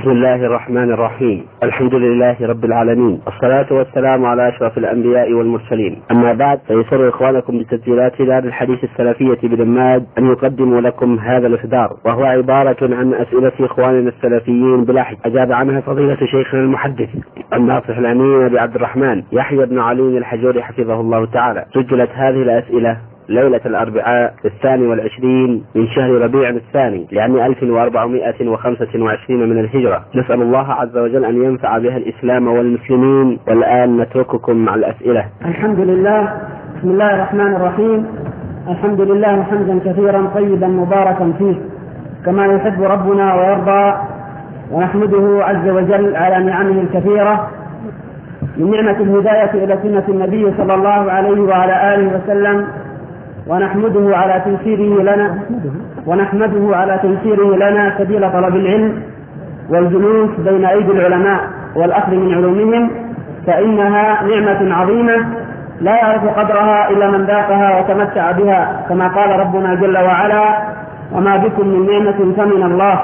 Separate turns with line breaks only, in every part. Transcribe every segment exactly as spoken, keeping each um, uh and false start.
بسم الله الرحمن الرحيم. الحمد لله رب العالمين، الصلاة والسلام على أشرف الأنبياء والمرسلين. أما بعد، فيسر إخوانكم بتسجيلات دار الحديث السلفية بدماد أن يقدموا لكم هذا الإصدار، وهو عبارة عن أسئلة إخواننا السلفيين بلا حجة أجاب عنها فضيلة شيخنا المحدث الناصح الأمين أبي عبد الرحمن يحيى بن علي الحجوري حفظه الله تعالى. سجلت هذه الأسئلة ليلة الأربعاء الثاني والعشرين من شهر ربيع الثاني لعام ألف وأربعمائة وخمسة وعشرين من الهجرة. نسأل الله عز وجل أن ينفع بها الإسلام والمسلمين. والآن نترككم مع الأسئلة.
الحمد لله. بسم الله الرحمن الرحيم. الحمد لله حمدا كثيرا طيبا مباركا فيه كما يحب ربنا ويرضى، ونحمده عز وجل على نعمه الكثيرة من نعمة الهداية إلى سنة النبي صلى الله عليه وعلى آله وسلم، ونحمده على تيسيره لنا ونحمده على تيسيره لنا سبيل طلب العلم والجلوس بين أيدي العلماء والأخذ من علومهم، فإنها نعمة عظيمة لا يعرف قدرها إلا من ذاقها وتمتع بها، كما قال ربنا جل وعلا: وما بكم من نعمة فمن الله.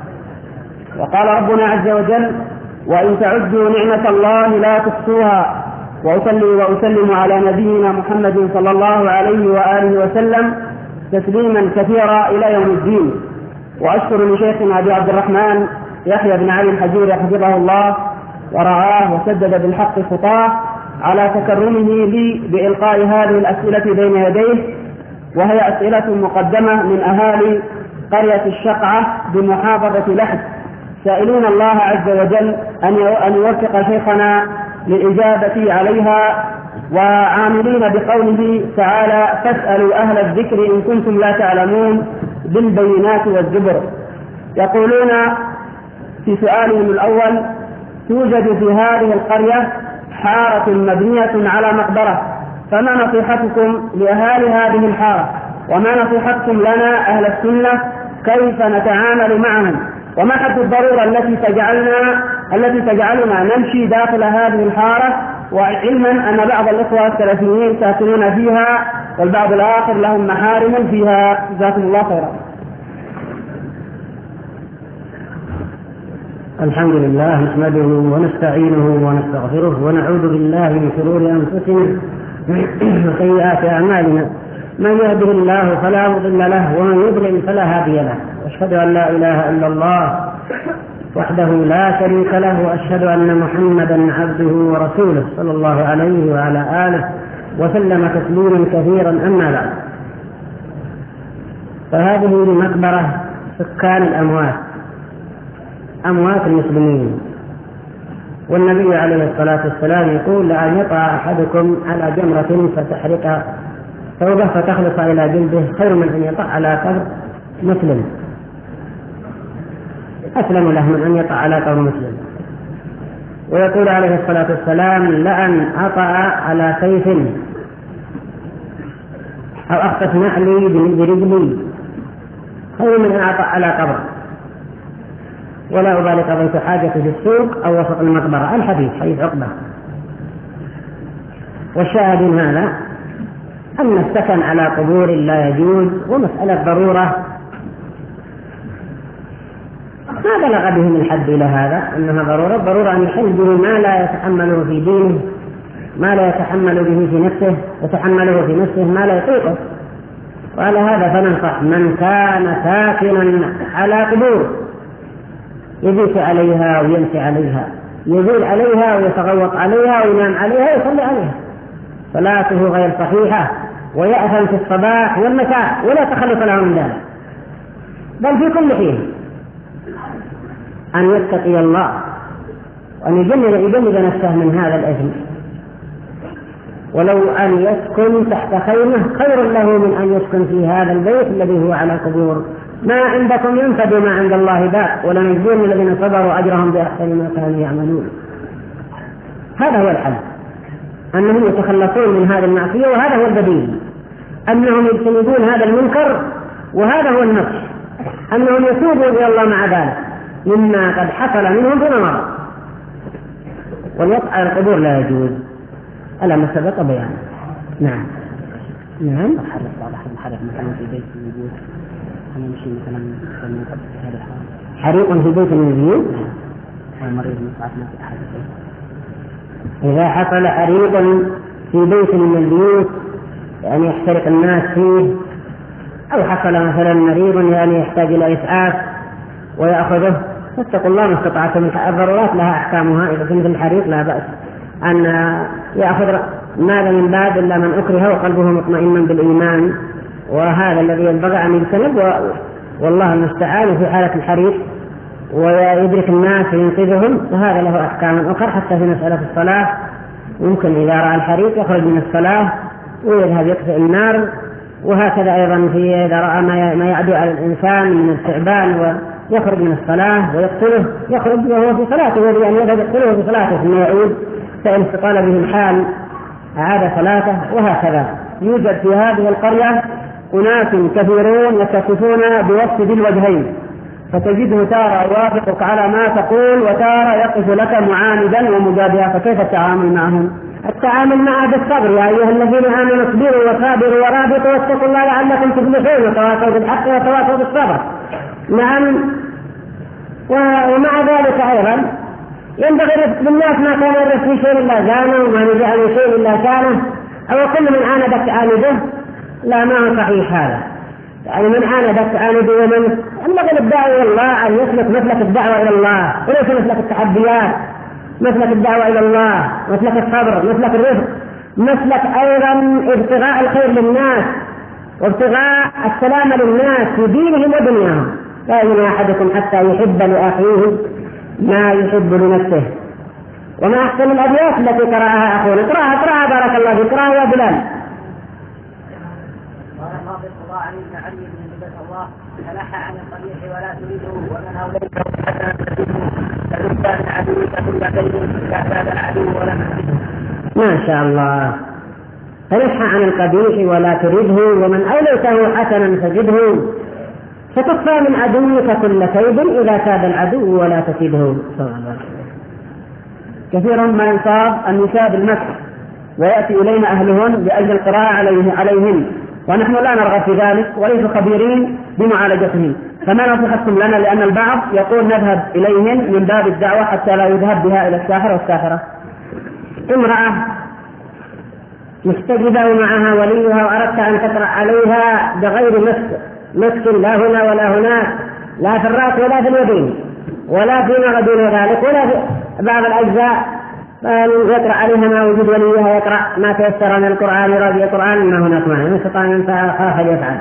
وقال ربنا عز وجل: وإن تعدوا نعمة الله لا تحصوها. وأصلي وأسلم على نبينا محمد صلى الله عليه وآله وسلم تسليما كثيرا إلى يوم الدين. وأشكر لشيخنا أبي عبد الرحمن يحيى بن علي الحجوري حفظه الله ورعاه وسدد بالحق خطاه على تكرمه لي بإلقاء هذه الأسئلة بين يديه، وهي أسئلة مقدمة من أهالي قرية الشقعة بمحافظة لحج، سائلون الله عز وجل أن يوفق شيخنا للإجابة عليها، وعاملين بقوله تعالى: فاسألوا أهل الذكر إن كنتم لا تعلمون بالبينات والزبر. يقولون في سؤالهم الأول: توجد في هذه القرية حارة مبنية على مقبرة، فما نصيحتكم لأهالي هذه الحارة؟ وما نصيحتكم لنا أهل السنة كيف نتعامل معهم؟ وما حد الضرورة التي تجعلنا التي تجعلنا نمشي داخل هذه الحارة، وعلما أن بعض الإخوة السلفيين ساكنون فيها والبعض الآخر لهم محارم فيها؟ جزاكم الله خيرا.
الحمد لله، نحمده ونستعينه ونستغفره ونعوذ بالله من شرور أنفسنا وسيئات أعمالنا. من يهده الله فلا مضل له، ومن يضلل فلا هادي له. واشهد أن لا إله إلا الله وحده لا شريك له، وأشهد أن محمدا عبده ورسوله صلى الله عليه وعلى آله وسلم تسليما كثيرا. أما بعد، فهذه المقبرة سكان الأموات، أموات المسلمين، والنبي عليه الصلاة والسلام يقول: لأن يطع أحدكم على جمرة فتحرق ثوبه فتخلص إلى جلده خير من أن يطع على قبر مسلم، أسلم له من أن يطع على قبر مسلم. ويقول عليه الصلاة والسلام: لأن أطع على سيف أو أخطف نعلي برجلي خير من أن أطع على قبر، ولا أبالي قضيت حاجتي في السوق أو وسط المقبرة. الحديث حديث عقبة. والشاهد من هذا أن السكن على قبور لا يجوز، ومسألة ضرورة ما بلغ بهم الحد إلى هذا أنها ضرورة ضرورة أن يحل به ما لا يتحمله في دينه، ما لا يتحمل به في نفسه، يتحمله في نفسه ما لا يطيقه. وعلى هذا فننصح من كان ساكنا على قبور يبيت عليها ويمشي عليها، يزول عليها ويتغوط عليها وينام عليها ويصلي عليها، صلاته غير صحيحة، ويأثم في الصباح والمساء، ولا تخلص له من ذلك، بل في كل حين أن يتقي الله وأن يجنب يجنب نفسه من هذا الإثم، ولو أن يسكن تحت خيمة خير له من أن يسكن في هذا البيت الذي هو على القبور. ما عندكم ينفد وما عند الله باق، ولنجزين الذين صبروا أجرهم بأحسن ما كانوا يعملون. هذا هو الحل، أنهم يتخلصون من هذه المعصية، وهذا هو البديل، أنهم يجتنبون هذا المنكر، وهذا هو النصح، أنهم يتوبوا إلى الله مع ذلك مما قد حصل منهم فيما مضى. والوقع على القبور لا يجوز ألا ما سبق بيانه. نعم نعم.
حرق مثلا في بيت من البيوت، أنا مشي مثلا
حريق في بيت من البيوت
والمريض مصعد ما في أحد.
إذا حصل حريق في بيت من البيوت يعني يحترق الناس فيه، أو حصل مثلا مريض يعني يحتاج إلى إسعاف ويأخذه، فاتقوا الله ما استطعتم. الضرورات لها أحكامها، إذا كنت الحريق لا بأس أن يأخذ ماذا من باب إلا من أكره وقلبه مطمئن بالإيمان، وهذا الذي ينبغي أن يجتنب. والله المستعان في حالة الحريق ويدرك الناس وينقذهم، وهذا له أحكام أخرى. حتى في مسألة الصلاة يمكن إذا رأى الحريق يخرج من الصلاة ويذهب يطفئ النار، وهكذا أيضا في إذا رأى ما يعدو على الإنسان من الثعبان ويخرج من الصلاة ويقتله، يخرج وهو في صلاته، يعني يذهب يقتله في صلاته ثم يعود، فإن استطال به الحال أعاد صلاته. وهكذا يوجد في هذه القرية أناس كثيرون يتصفون بوصف ذي الوجهين، فتجده تارة يوافقك على ما تقول وتارة يقف لك معاندا ومجادلا، فكيف التعامل معهم؟ التعامل معه بالصبر. يا أيها الذين آمنوا اصبروا وصابروا ورابطوا واتقوا الله لعلكم تفلحون، وتواصوا بالحق وتواصوا بالصبر. نعم. ومع ذلك أيضا ينبغي للناس ما كان يرد في شيء إلا زانه، وما نزع من شيء إلا كانه، أو كل من عاندك عانده. لا، ما هو صحيح هذا. يعني من عاندك عانده، ومن ينبغي للدعوة إلى الله أن يسلك مسلك الدعوة إلى الله، وليس مسلك التحديات، مسلك الدعوة إلى الله، مسلك الصبر، مسلك الرفق، مسلك أيضا ابتغاء الخير للناس وابتغاء السلام للناس في دينهم ودنياهم. لا يؤمن أحدكم حتى يحب لأخيه ما يحب لنفسه. وما أحسن الأبيات التي قرأها أخونا، اقرأها اقرأها بارك الله فيك، اقرأها يا بلال.
قال الله بالقضاء عن ابن علي بن هبة الله: تنحى عن القبيح ولا تريده، ومن أوليته حتى تريده، فإن كان عدوك كل بين إذا كان العدو ولم تريده.
ما شاء الله. تنحى عن القبيح ولا تريده، ومن أوليته حسنا فزده، فتكفى من عدوك كل كيد إذا كاد العدو ولا تكيده.
كثيرا ما يصاب النساء بالمسح ويأتي إلينا أهلهن لأجل القراءة عليه عليهن، ونحن لا نرغب في ذلك وليس خبيرين بمعالجتهم، فما نصيحتكم لنا؟ لأن البعض يقول نذهب إليهن من باب الدعوة حتى لا يذهب بها إلى الساحر والساحرة. امرأة مستجدة معها وليها وأردت أن تقرأ عليها بغير مسك مسك لا هنا ولا هناك، لا في الرأس ولا في اليدين ولا فيما دون ذلك ولا في بعض الأجزاء، يقرأ عليها ما وجود وليها، يقرأ ما تيسر من القرآن، يراجع القرآن ما هناك معنى، من استطاع من خاف يفعل.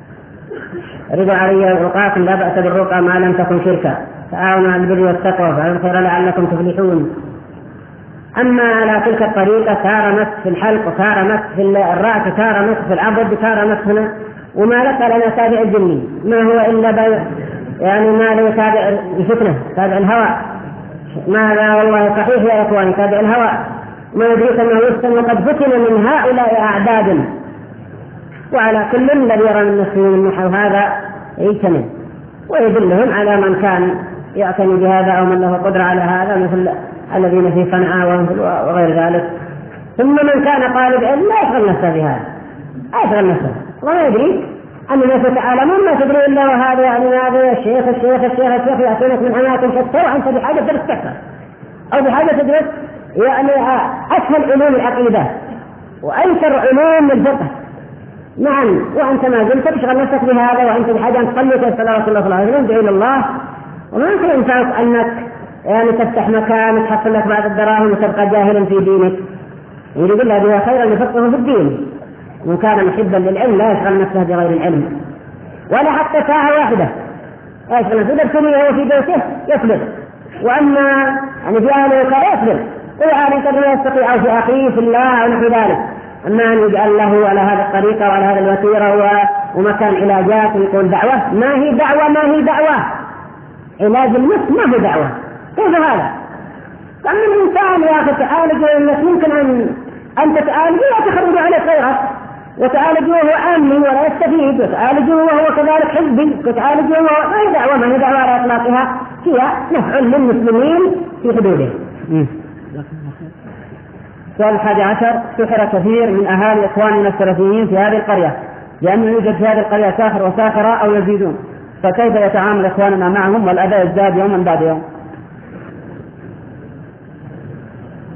رضا علي الرقاق: لا بأس بالرقى ما لم تكن شركا، تعاونوا على البر والتقوى فعلوا الخير لعلكم تفلحون. أما على تلك الطريقة تارة مسك في الحلق وتارة مسك في الرأس وتارة مسك في العضد وتارة مسك هنا، وما لك لنا تابع الجني، ما هو إلا بي... يعني ما له تابع الفتنة، تابع الهوى. ماذا والله صحيح يا إخواني، تابع الهوى. ما يدريك أنه يفتن وقد فتن من هؤلاء أعداد. وعلى كل الذي يرى من نفسه من نحو هذا يجتنب ويدلهم على من كان يعتني بهذا أو من له قدرة على هذا، مثل الذين في صنعاء وغير ذلك. ثم من كان طالب علم لا يشغل نفسه بهذا، لا يشغل نفسه وما يدري أن الناس يتعلمون، ما تدري إلا وهذا يعني هذا الشيخ الشيخ الشيخ الشيخ يأتونك من أماكن شتى وأنت بحاجة تدرس تكثر أو بحاجة تدرس يعني أسهل علوم العقيدة وأيسر علوم الفقه. نعم، وأنت ما زلت تشغل نفسك بهذا وأنت بحاجة أن تصلي كالصلاة رسول الله صلى الله عليه وسلم، ادعي إلى الله. وما يمكن ينفعك أنك يعني تفتح مكان تحصل لك بعض الدراهم وتبقى جاهلا في دينك. يريد الله بها خيرا يفقهه في الدين. من كان محبا للعلم لا يشغل نفسه بغير العلم ولا حتى ساعة واحدة يشغل نفسه. إذا كان هو في بيته يصبر، وأما يعني في أهله كان يصبر، وعلى قدر يستطيع في أخيه في الله أو نحو ذلك. أما أن يجعل له على هذا الطريقة وعلى هذا الوتيرة ومكان علاجات ويقول دعوة، ما هي دعوة ما هي دعوة علاج النفس ما هو دعوة. كيف هذا؟ كم من إنسان يا أخي تعالج الناس ممكن أن أن تتعالج لا تخرج عليه خيرات، وتعالج وهو آمن ولا يستفيد، وتعالج وهو كذلك حزبي، وتعالج وهو ما هي دعوة ما هي دعوة على إطلاقها، هي نفع للمسلمين في حدوده. السؤال الحادي عشر: سحر كثير من أهالي إخواننا السلفيين في هذه القرية لأنه يوجد في هذه القرية ساحر وساحرة أو يزيدون، فكيف يتعامل إخواننا معهم والأذى يزداد يوما بعد يوم؟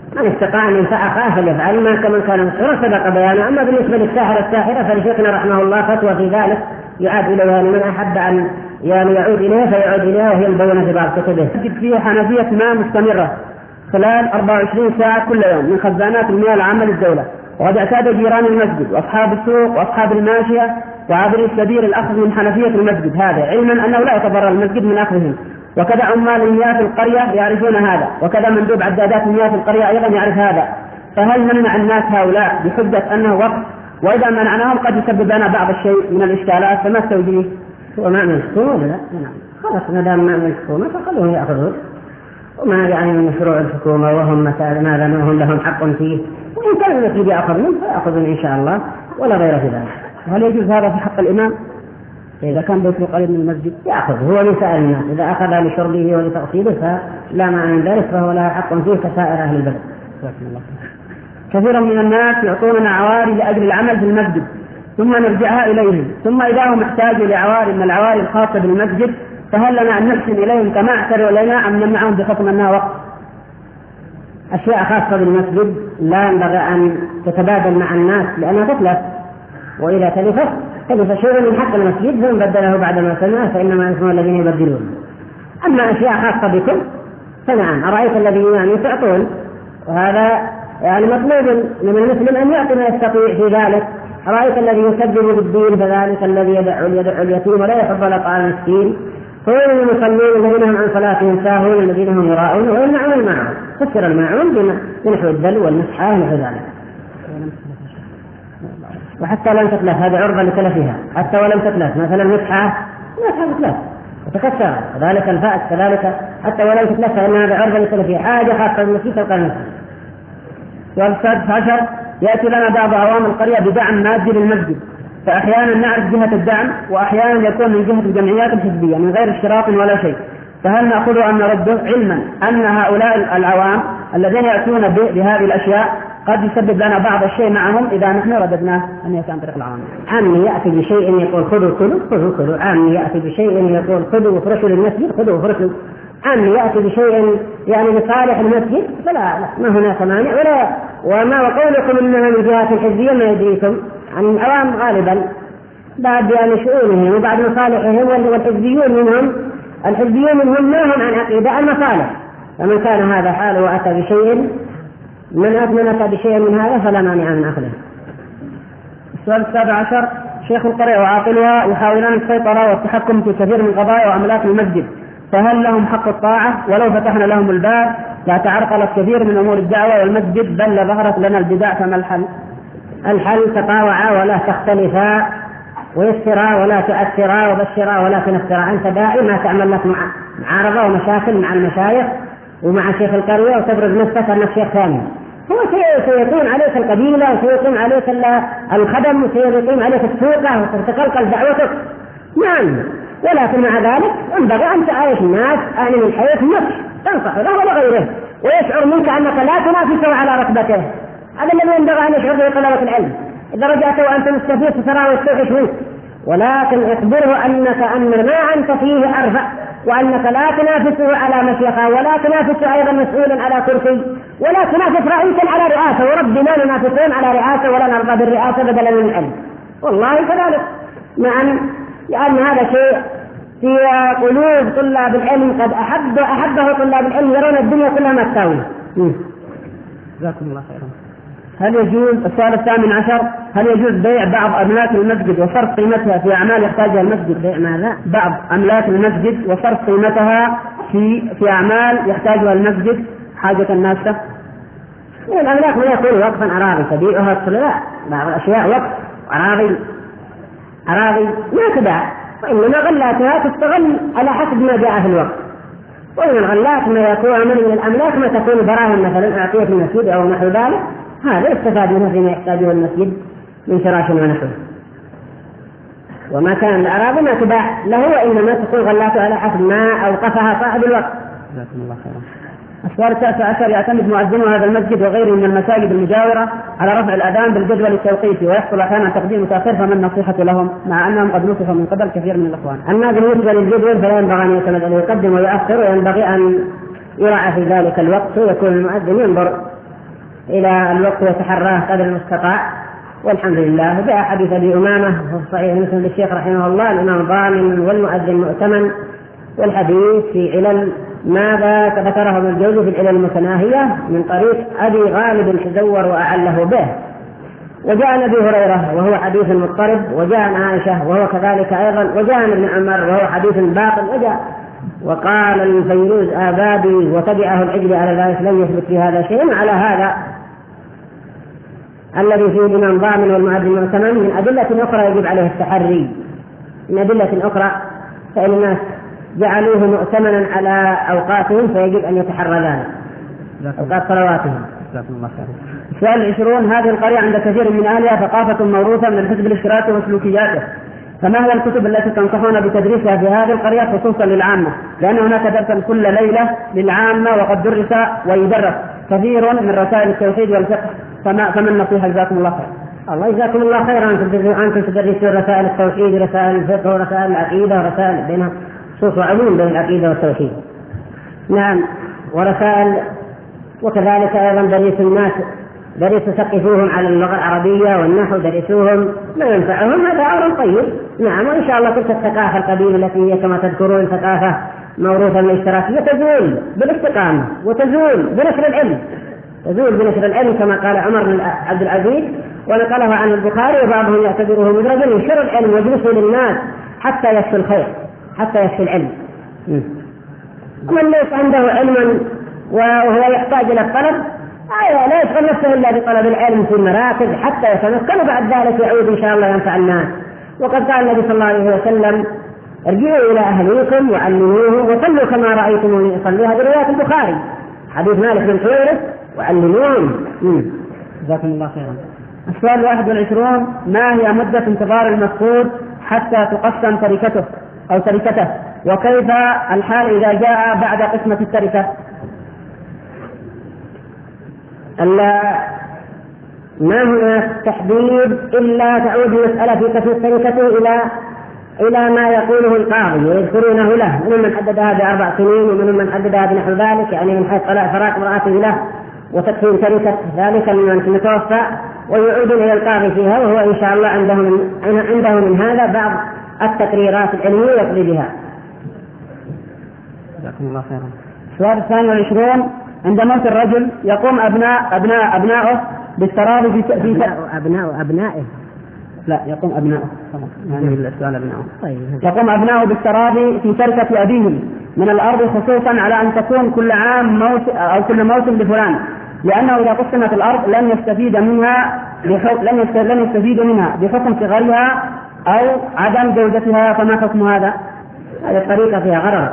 من استطاع أن ينفع أخاه فليفعل، ما كمن كان مسحورا سبق بيانه. أما بالنسبة للساحر الساحرة فلشيخنا رحمه الله فتوى في ذلك يعاد إليها لمن أحب أن يعني يعود إليها فيعود إليها، وهي مبينة في بعض كتبه.
تجد فيه حنفية ماء مستمرة خلال أربعة وعشرين ساعة كل يوم من خزانات المياه العامة للدولة، وقد اعتاد جيران المسجد وأصحاب السوق وأصحاب الماشية وعابري السبيل الأخذ من حنفية المسجد هذا، علما أنه لا يتضرر المسجد من أخذهم. وكذا عمال المياه في القرية يعرفون هذا، وكذا مندوب عدادات المياه في القرية أيضا يعرف هذا. فهل نمنع الناس هؤلاء بحجة أنه وقت؟ وإذا منعناهم قد يسبب لنا بعض الشيء من الإشكالات، فما التوجيه؟
هو ماء من الحكومة؟ لا خلاص ما دام ماء من الحكومة فخلوهم يأخذون، وما يعني من فروع الحكومة وهم ماذا ما هم لهم حق فيه، وإن كان المسجد يأخذ منه فيأخذون إن شاء الله ولا غير في ذلك.
وهل يجوز هذا في حق الإمام إذا كان بيته قريب من المسجد؟
يأخذ هو من سائر الناس، إذا أخذ لشربه ولتغسيله فلا معنى من ذلك، فهو له حق فيه كسائر أهل البلد.
كثيرا من الناس يعطوننا عواري لأجل العمل في المسجد ثم نرجعها إليهم، ثم إذا هم احتاجوا لعواري من العواري الخاصة بالمسجد فهل لنا أن نحسن إليهم كما اعتروا إلينا أم نمنعهم بحكم أنها وقت؟
أشياء خاصة بالمسجد لا ينبغي أن تتبادل مع الناس لأنها تتلف، وإذا تلفت تلف شيء من حق المسجد ثم بدله بعد ما سمع فإنما اسمه الذين يبدلون. أما أشياء خاصة بكم فنعم، أرأيت الذين يعني تعطون، وهذا يعني مطلوب من المسلم أن يعطي ما يستطيع في ذلك. أرأيت الذي يكذب بالدين فذلك الذي يدعو اليتيم ولا يحب ولا طعام المسكين، فويل للمصلين الذين هم عن صلاتهم ساهون الذين هم يراءون ويمنعون الماعون. فسر الماعون بنحو الدلو والمسحة ونحو ذلك. وحتى لم تتلف هذه عرضة لتلفها، حتى ولم تتلف مثلا مسحة مسحة تتلف وتكسر، كذلك الفأس كذلك حتى ولم تتلف فإن هذا عرضة لتلفها، حاجة خاصة بالمسجد تلقى المسجد. والسادس عشر يأتي لنا بعض عوام القرية بدعم مادي للمسجد، فأحيانا نعرف جهة الدعم وأحيانا يكون من جهة الجمعيات الحزبية من غير اشتراط ولا شيء، فهل نأخذه أم نرده علما أن هؤلاء العوام الذين يأتون بهذه الأشياء قد يسبب لنا بعض الشيء معهم إذا نحن رددناه أن يكون عن طريق العوام. عام يأتي بشيء يقول خذوا كلوا خذوا كلوا، عام يأتي بشيء يقول خذوا وفرشوا للمسجد خذوا وفرشوا، عام يأتي بشيء يعني لصالح المسجد فلا لا ما هناك مانع. ولا وما وقولكم إنها من جهات الحزبية ما يدريكم عن العوام غالبا بعد يعني شؤونهم وبعد مصالحهم، والحزبيون منهم الحزبيون منهم ما هم عن عقيدة المصالح، فمن كان هذا حاله وأتى بشيء من أتى بشيء من هذا فلا مانع من أخذه.
السؤال السابع عشر شيخ القرية وعاقلها يحاولون السيطرة والتحكم في كثير من قضايا وعملات المسجد، فهل لهم حق الطاعة؟ ولو فتحنا لهم الباب لا تعرقلت كثير من أمور الدعوة والمسجد بل ظهرت لنا البدع، فما الحل؟
الحل تطاوعا ولا تختلفا، ويسرا ولا تؤثرا، وبشرا ولا تنفرا. أنت داعي ما تعمل لك معارضة ومشاكل مع المشايخ ومع شيخ القرية وتبرز نفسك أنك شيخ ثاني، هو سيقيم عليك القبيلة وسيقيم عليك الخدم وسيقيم عليك السوقة وتتقلقل دعوتك. نعم، ولكن مع ذلك ينبغي أن تعايش الناس أهل من حيث النفس تنصح له ولا غيره، ويشعر منك أنك لا تنافسه على ركبته. هذا الذي ينبغي أن يشعر به طلبة العلم. إذا رجعت وأنت مستفيد فترى ويستوحش منك، ولكن اخبره أنك أن ما أنت فيه أرفع، وأنك لا تنافسه على مشيخة ولا تنافسه أيضا مسؤولا على كرسي ولا تنافس رئيسا على رئاسة، وربي لا ننافسهم على رئاسة ولا نرضى بالرئاسة بدلا من العلم، والله كذلك. مع لأن هذا شيء في قلوب طلاب العلم قد أحب أحبه طلاب العلم، يرون الدنيا كلها ما تساوي.
جزاكم الله خيرا. هل يجوز السؤال الثامن عشر هل يجوز بيع بعض أملاك المسجد وصرف قيمتها في أعمال يحتاجها المسجد؟
بيع ماذا؟
بعض أملاك المسجد وصرف قيمتها في في أعمال يحتاجها المسجد حاجة الناس.
الأملاك ما يكون وقفا أراضي تبيعها لا، بعض الأشياء وقف أراضي أراضي ما تباع، وإنما غلاتها تستغل على حسب ما جاء في الوقت. ومن الغلات ما يكون من الأملاك ما تكون دراهم مثلا أعطية المسجد أو نحو ذلك، هذا استفاد منه فيما يحتاجه المسجد من فراش ونحوه. وما كان الأراضي ما تباع له، وإنما تكون غلاته على حسب ما أوقفها صاحب الوقت.
جزاكم الله خيرا. السؤال التاسع عشر يعتمد مؤذن هذا المسجد وغيره من المساجد المجاورة على رفع الأذان بالجدول التوقيتي، ويحصل أحيانا تقديم متأخر، فما النصيحة لهم مع أنهم قد نصحوا من قبل كثير من الإخوان؟
أما بالنسبة للجدول فلا ينبغي أن يعتمد أن يقدم ويؤخر، وينبغي أن يراعى في ذلك الوقت ويكون المؤذن ينظر إلى الوقت ويتحراه قدر المستطاع، والحمد لله. جاء حديث أبي أمامة في صحيح مسلم للشيخ رحمه الله: الإمام ضامن والمؤذن مؤتمن. والحديث في علل ماذا ذكره ابن الجوزي في العلل المتناهية من طريق أبي غالب تزور وأعله به. وجاء عن أبي هريرة وهو حديث مضطرب، وجاء عن عائشة وهو كذلك أيضا، وجاء عن ابن عمر وهو حديث باطل. وجاء وقال الفيروز آبادي وتبعه العجل على ذلك لم يثبت في هذا شيء. على هذا الذي فيه الإمام ضامن والمؤذن مؤتمن من أدلة أخرى يجب عليه التحري، من أدلة أخرى، فإن الناس جعلوه مؤتمنا على أوقاتهم فيجب أن يتحرى ذلك أوقات صلواتهم. السؤال العشرون: هذه القرية عند كثير من أهلها ثقافة موروثة من الحزب الاشتراكي وسلوكياته، فما هي الكتب التي تنصحون بتدريسها في هذه القرية خصوصا للعامة؟ لأن هناك درسا كل ليلة للعامة وقد درس ويدرس كثير من رسائل التوحيد والفقه، فما فما النصيحة؟ جزاكم الله خير. الله يجزاكم الله خيرا. أنتم تدرسون رسائل التوحيد ورسائل الفقه ورسائل العقيدة ورسائل بينها خصوص وعموم بين العقيدة والتوحيد. نعم، ورسائل، وكذلك أيضا دريس الناس، دريس ثقفوهم على اللغة العربية والنحو، درسوهم ما ينفعهم، هذا أمر طيب. نعم، وإن شاء الله تلك الثقافة القديمة التي هي كما تذكرون ثقافة موروثة من الاشتراكية تزول بالاستقامة وتزول بنشر العلم، تزول بنشر العلم كما قال عمر بن عبد العزيز ونقله عن البخاري، وبعضهم يعتبره مدرجا: ينشر العلم ويجلسه للناس حتى يكفي الخير، حتى يكفي العلم. ومن ليس عنده علم وهو يحتاج إلى الطلب لا يشغل نفسه إلا بطلب العلم في المراكز حتى يتمكن، وبعد ذلك يعود إن شاء الله ينفع الناس. وقد قال النبي صلى الله عليه وسلم: ارجعوا إلى أهليكم وعلموهم وصلوا كما رأيتموني أصلي. هذه رواية البخاري، حديث مالك بن حويرث: وعلموهم.
جزاكم الله خيرا. السؤال واحد والعشرون: ما هي مدة انتظار المفقود حتى تقسم تركته أو تركته، وكيف الحال إذا جاء بعد قسمة التركة؟
ما هناك تحديد إلا تعود المسألة في قسم تركته إلى إلى ما يقوله القاضي ويذكرونه له، ومن من حددها بأربع سنين ومن من حددها بنحو ذلك، يعني من حيث طلاق فراق امرأته له وتكفين تركة ذلك من متوفى، ويعود إلى القاضي فيها، وهو إن شاء الله عنده من, عنده من هذا بعض التقريرات العلمية يقضي بها.
جزاكم الله خيرا. السؤال الثاني والعشرون: عند موت الرجل يقوم أبناء أبناء أبنائه بالتراضي في في
أبناء أبنائه
لا يقوم أبنائه يعني السؤال أبنائه طيب. يقوم أبنائه بالتراضي في تركة أبيهم من الأرض، خصوصا على أن تكون كل عام موسم أو كل موسم لفلان، لأنه إذا قسمت الأرض لن يستفيد منها بحكم لن يستفيد منها بحكم صغرها أو عدم جودتها، فما حكم هذا؟
هذه الطريقة فيها غرض.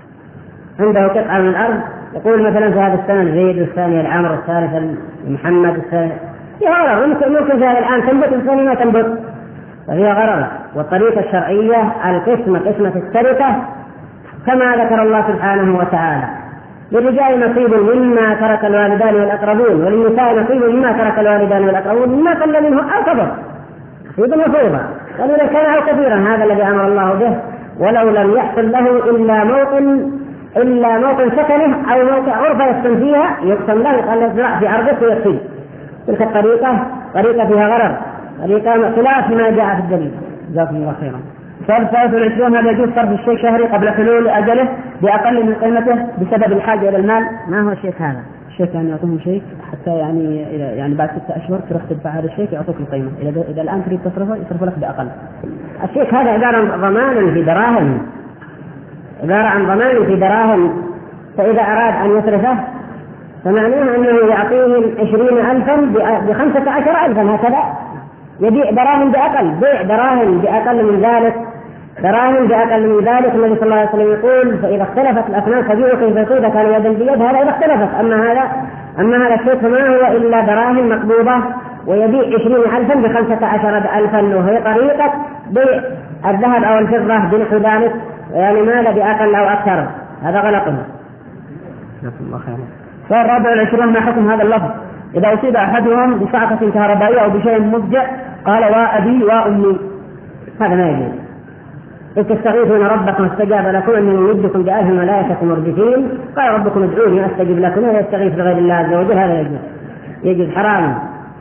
عنده قطعة من الأرض يقول مثلا في هذا السنة الزيد والثاني العمر والثالث محمد الثاني، فيها غرض. ممكن ممكن في هذا الآن تنبت والثاني ما تنبت، ففيها غرض. والطريقة الشرعية القسمة قسمة التركة كما ذكر الله سبحانه وتعالى: للرجال نصيب مما ترك الوالدان والأقربون، وللنساء نصيب مما ترك الوالدان والأقربون مما قل منه أو كبر، نصيبا مفروضا قليلا كان أو كثيرا. هذا الذي أمر الله به، ولو لم يحصل له إلا موطن إلا موطن سكنه أو موقع غرفة يسكن فيها يقسم له قال يزرع في أرضه ويكفي. تلك الطريقة طريقة فيها غرض، طريقة خلاف ما جاء في الدليل.
جزاكم الله خيرا. السؤال الثالث والعشرون: هل يجوز صرف الشيء شهري قبل حلول أجله بأقل من قيمته بسبب الحاجة إلى المال؟
ما هو الشيك هذا؟
الشيك يعني يعطوهم شيك حتى يعني يعني بعد ستة أشهر تروح تدفع هذا الشيك يعطوك القيمة، إذا إذا الآن تريد تصرفه يصرف لك بأقل.
الشيك هذا عبارة عن ضمان في دراهم، عبارة عن ضمان في دراهم، فإذا أراد أن يصرفه فمعناه أنه يعطيهم عشرين ألفا بخمسة عشر ألفا، هكذا يبيع دراهم بأقل، بيع دراهم بأقل من ذلك، دراهم بأقل من ذلك. النبي صلى الله عليه وسلم يقول: فإذا اختلفت الأثمان فبيعوا كيف يكون كان يدا بيد، هذا إذا اختلفت. أما هذا أما هذا الشيء فما هو إلا دراهم مقبوضة، ويبيع عشرين ألفا بخمسة عشر ألفا، وهي طريقة بيع الذهب أو الفضة بنحو ذلك، يعني ماذا بأقل أو أكثر، هذا غلط.
جزاكم الله خيرا. السؤال الرابع والعشرون: ما حكم هذا اللفظ إذا أصيب أحدهم بصعقة كهربائية أو بشيء مفجع قال وأبي وأمي؟
هذا ما يجوز. إذ تستغيثون ربكم استجاب لكم أني ممدكم بألف ملائكة مردفين، قال ربكم ادعوني أستجب لكم، ولا يستغيث بغير الله عز وجل، هذا يجوز. يجوز حرام.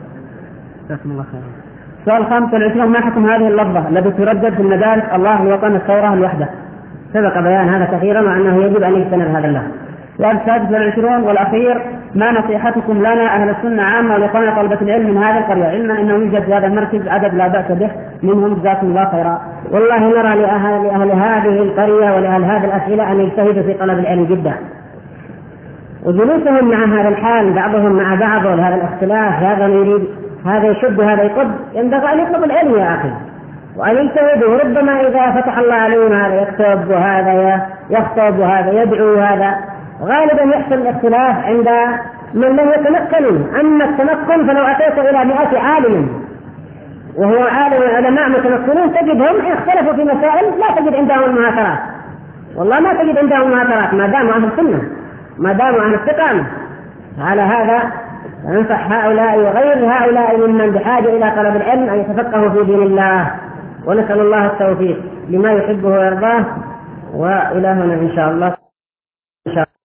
السؤال الخامس والعشرون: ما حكم هذه اللفظة التي تردد في المدارس: الله الوطن الثورة الوحدة؟
سبق بيان هذا كثيرا وأنه يجب أن يجتنب هذا اللفظ.
السؤال السادس والعشرون والأخير: ما نصيحتكم لنا أهل السنة عامة ولإخواننا طلبة العلم من هذه القرية، علما أنه يوجد في هذا المركز عدد لا بأس به منهم، جزاكم الله خيرا.
والله نرى لأهل, لأهل هذه القرية ولأهل هذه الأسئلة أن يجتهدوا في طلب العلم جدا، وجلوسهم مع هذا الحال بعضهم مع بعض ولهذا الاختلاف، هذا يريد هذا يشد هذا يقض، ينبغي أن يطلب العلم يا أخي وأن يجتهدوا. ربما إذا فتح الله عليهم هذا يكتب وهذا يخطب وهذا يدعو، هذا غالبا يحصل الاختلاف عند من لم يتمكنوا. أما التمكن فلو أتيت إلى مئة عالم وهو عالم علماء متمكنون تجدهم اختلفوا في مسائل لا تجد عندهم المهاترات، والله ما تجد عندهم المهاترات ما داموا أهل السنة ما داموا أهل استقامة. على هذا ننصح هؤلاء وغير هؤلاء ممن بحاجة إلى طلب العلم أن يتفقهوا في دين الله، ونسأل الله التوفيق لما يحبه ويرضاه. وإلى هنا إن شاء الله.